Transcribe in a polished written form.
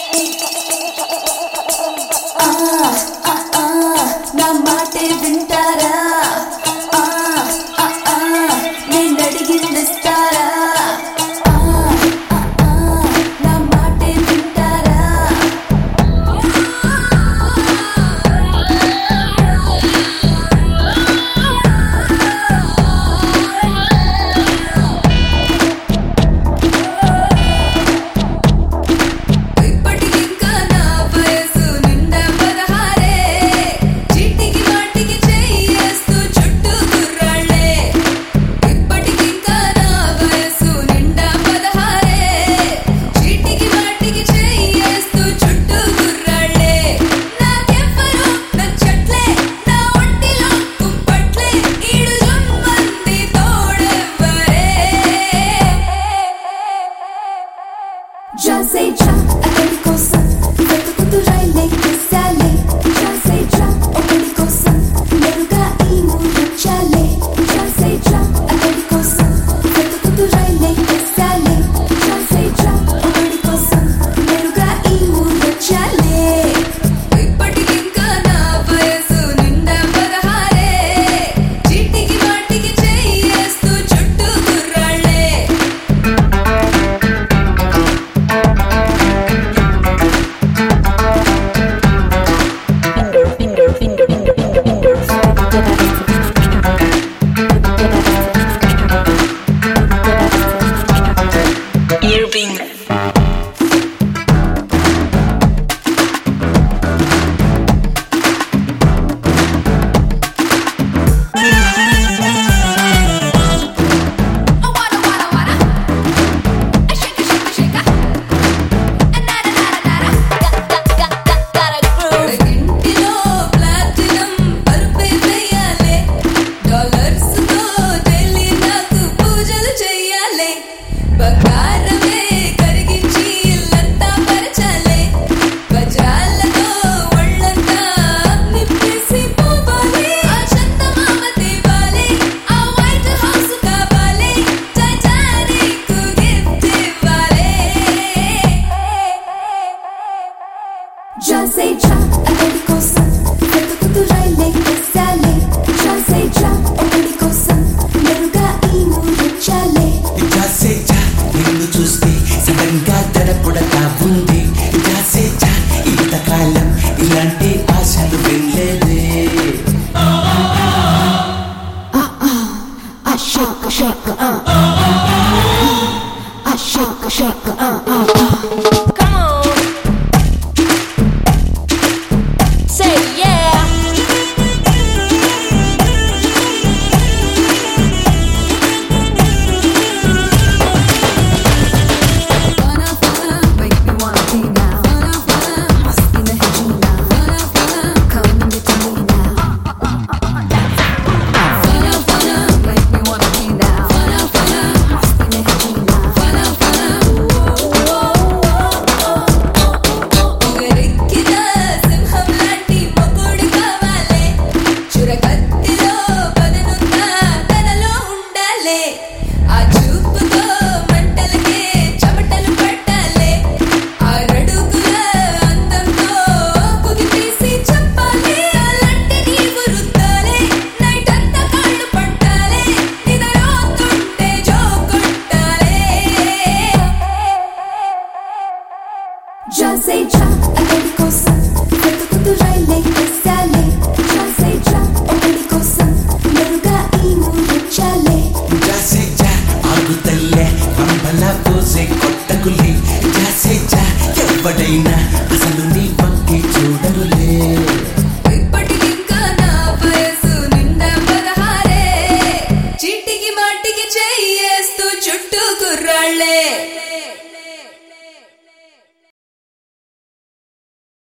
నా మాటే వింటారా నేను అడిగిందిస్తారా నా మాటే వింటారా ఇప్పటికింకా నా వయసు నిండా 16 చీటికి మాటికి చెయ్యేస్తూ చుట్టూ గుర్రాళ్ళే ఇప్పటికింకా నా వయసు నిండా 16 చీటికి మాటికి చెయ్యేస్తూ చుట్టూ గుర్రాళ్ళే నాకెవ్వరూ నచ్చట్లే నా ఒంటిలో కుంపట్లే ఈడు జుమ్మంది తోడెవ్వరే జాసే జా అక్కడి కోసం వెతుకుతూ రైలే కిస్సాలే జాసే జా ఒకడి కోసం మెరుగా ఈ మూడొచ్చాలే జాసే జా అక్కడి కోసం వెతుకుతూ రైలే కిస్సాలే జాసే జా ఒకడి కోసం మెరుగా ఈ మూడొచ్చాలే ఇప్పటికింకా నా వయసు నిండా 16 చీటికి మాటికి చెయ్యేస్తూ చుట్టూ గుర్రాళ్ళే Irving. ఇంటిలో ప్లాటినం పరుపే వేయాలే డాలర్స్ తో ఢిల్లీ నాకు పూజలు చెయ్యాలే బంగారమే కరిగించి ఇల్లంతా పరచాలే వజ్రాలతో ఒళ్ళంతా నింపేసి పోవాలి ఆ చందమామ తేవాలి ఆ వైట్ హౌస్ కావాలి టైటానిక్ గిఫ్ట్ ఇవ్వాలి జాసే జా అక్కడి కోసం వెతుకుతూ రైలే కిస్సాలే జాసే జా ఒకడి కోసం మెరుగా ఈ మూడొచ్చాలే జాసే జా నిన్ను చూస్తే సడన్ గా దడపుడతా ఉంది జాసే జా ఇంతకాలం ఇలాంటి ఆశలు వినలేదే shaka shaka shaka shaka Come on. Say yeah. Fana fana make me wanna be now fana fana masti nahi jeena fana fana come and get to me now fana fana make me wanna be now fana fana masti nahi jeena fana fana ఊగరెక్కిన సింహం లాంటి మొగుడు కావాలే చురకత్తిలో పదనున్న తనలో ఉండాలే ఆ చూపుతో మంటలకే చెమటలు పట్టాలే ఆ రడుగుల అందంతో కుదిపేసి చెప్పాలే అలాంటి నీవు రుద్దాలే నైట్ అంతా కాళ్ళు పట్టాలే నిద్రపోతుంటే జోకొట్టాలే జాసే జా అక్కడి కోసం వెతుకుతూ రైలే కిస్సాలే జాసే జా ఒకడి కోసం మెరుగా ఈ మూడొచ్చాలే జాసే జా ఆగుతల్లే రంబలా పోసే కొట్టకులే జాసే జా ఎవడైనా అసలు నీ పక్కి చూడరులే